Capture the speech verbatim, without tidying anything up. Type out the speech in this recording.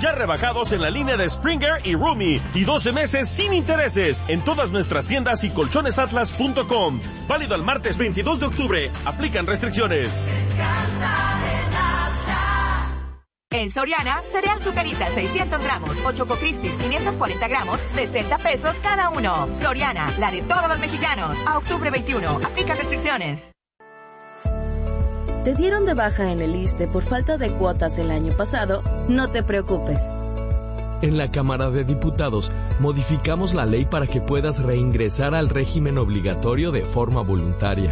ya rebajados en la línea de Springer y Rumi y doce meses sin intereses en todas nuestras tiendas y colchones atlas punto com. Válido el martes veintidós de octubre. Aplican restricciones. En Soriana, cereal Zucaritas seiscientos gramos o Choco Crispies quinientos cuarenta gramos, sesenta pesos cada uno. Soriana, la de todos los mexicanos. A octubre veintiuno, aplica restricciones. ¿Te dieron de baja en el ISSSTE por falta de cuotas el año pasado? No te preocupes. En la Cámara de Diputados, modificamos la ley para que puedas reingresar al régimen obligatorio de forma voluntaria.